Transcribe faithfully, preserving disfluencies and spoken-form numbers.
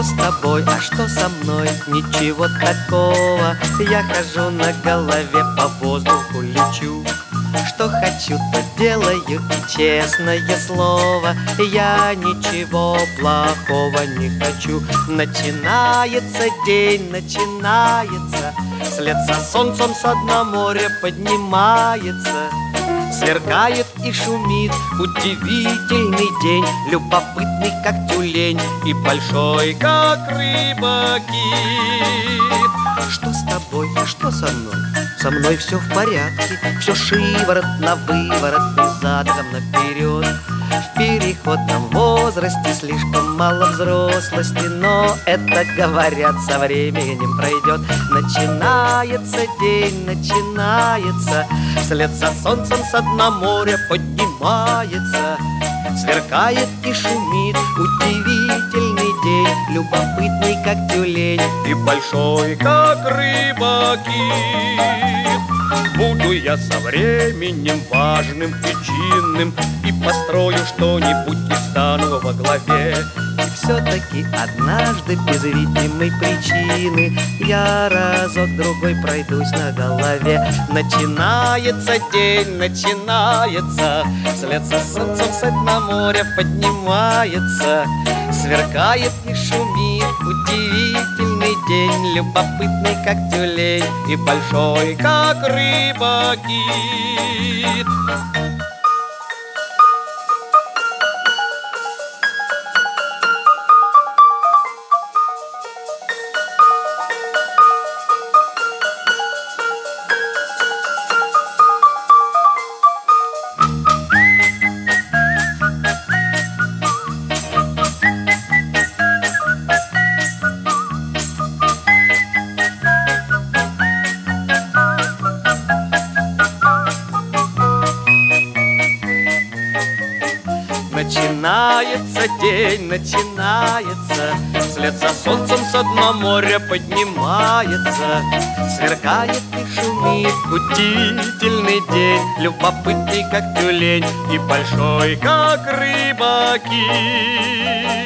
с тобой, а что со мной? Ничего такого. Я хожу на голове, по воздуху лечу. Что хочу, то делаю, и честное слово, я ничего плохого не хочу. Начинается день, начинается, вслед за солнцем со дна моря поднимается. Сверкает и шумит удивительный день, любопытный, как тюлень, и большой, как рыба-кит. Что с тобой, а что со мной? Со мной все в порядке, все шиворот на выворот и задом наперед. В переходном возрасте слишком мало взрослости, но это, говорят, со временем пройдет. Начинается день, начинается, вслед за солнцем со дна моря поднимается. Сверкает и шумит удивительный день, любопытный, как тюлень, и большой, как рыба-кит. Буду я со временем важным и чинным, и построю что-нибудь и стану во главе. И все-таки однажды без видимой причины я разок-другой пройдусь на голове. Начинается день, начинается, вслед за солнцем со дна моря поднимается. Сверкает и шумит удивительный день, любопытный, как тюлень, и большой, как рыба-кит. Начинается день, начинается, вслед за солнцем со дна моря поднимается. Сверкает и шумит удивительный день, любопытный, как тюлень, и большой, как рыба-кит.